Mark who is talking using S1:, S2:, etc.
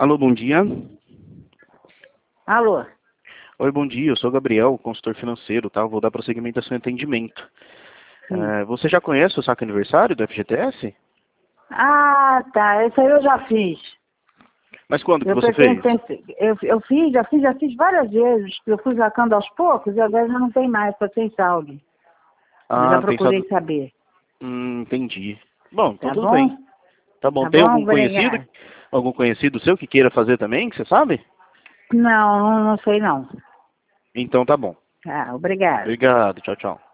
S1: Alô, bom dia.
S2: Alô?
S1: Oi, bom dia. Eu sou o Gabriel, consultor financeiro, tá? Eu vou dar prosseguimento ao seu atendimento. Você já conhece o saque aniversário do FGTS?
S2: Ah, tá. Esse aí eu já fiz.
S1: Mas quando que
S2: Eu
S1: você fez?
S2: já fiz várias vezes. Eu fui sacando aos poucos e agora já não tem mais, só tem saldo. Eu já
S1: Ah,
S2: procurei
S1: pensado...
S2: saber.
S1: Entendi. Bom, então
S2: Tá
S1: tudo
S2: bom?
S1: bem. Tá bom.
S2: Tá
S1: Tem
S2: bom?
S1: algum conhecido?
S2: Obrigada.
S1: Algum conhecido seu que queira fazer também, que você sabe?
S2: Não, não sei não.
S1: Então tá bom.
S2: Tá, obrigada.
S1: Obrigado. Tchau, tchau.